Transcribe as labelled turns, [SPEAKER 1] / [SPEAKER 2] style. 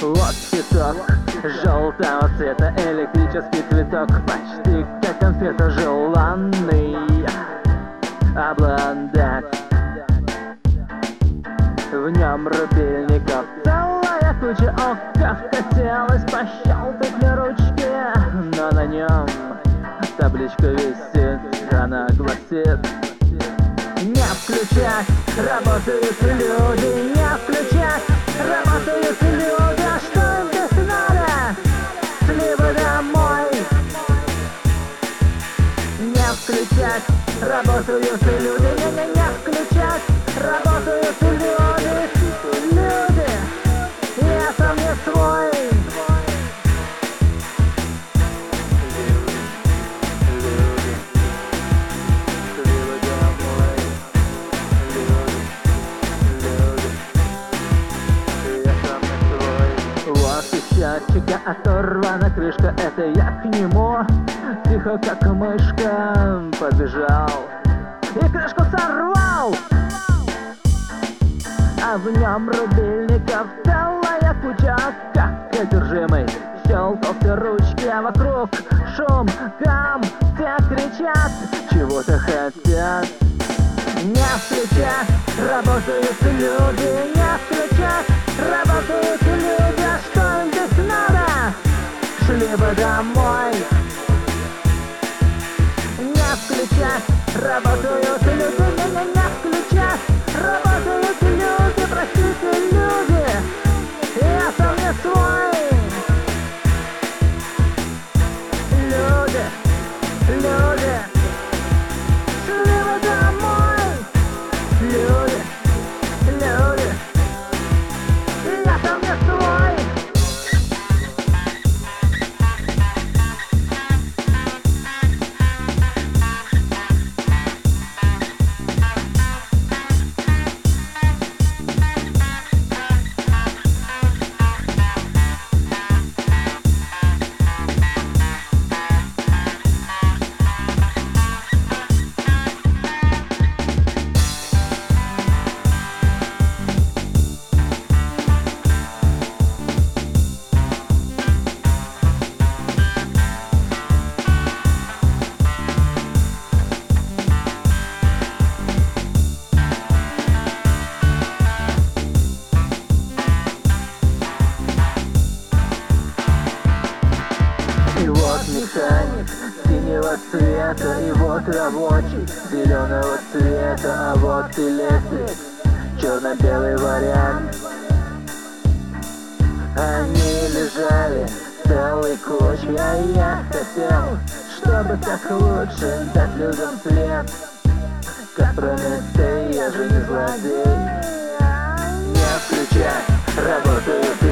[SPEAKER 1] Вот цветок желтого цвета, электрический цветок, почти как конфета, желанный обладать. В нем рубильников целая куча оков, хотелось пощелкать на ручке, но на нем табличка висит, она гласит: не включать, работают люди, не включать, работают люди. А что им здесь надо? Шли бы домой. Не включать, работают люди, не включать, работают люди, люди. Я сам не свой. Счетчика оторвана крышка, это я к нему тихо как мышка побежал и крышку сорвал. А в нем рубильников целая куча, как одержимый щелкал все ручки, а вокруг шум, гам, все кричат, чего-то хотят. Не включать, работают люди, не включать, работают люди. А что им здесь надо? Шли бы домой. Не включать, работают люди, не включать, работают люди, простите, люди. Я сам не свой. Люди, люди. Шли бы домой. Люди, люди, я сам не свой. И вот механик синего цвета, и вот рабочий зеленого цвета, а вот и электрик, черно-белый вариант. Они лежали целой кучей, а я хотел, чтобы так лучше дать людям свет. Как Прометей, я же не злодей. Не включать, работают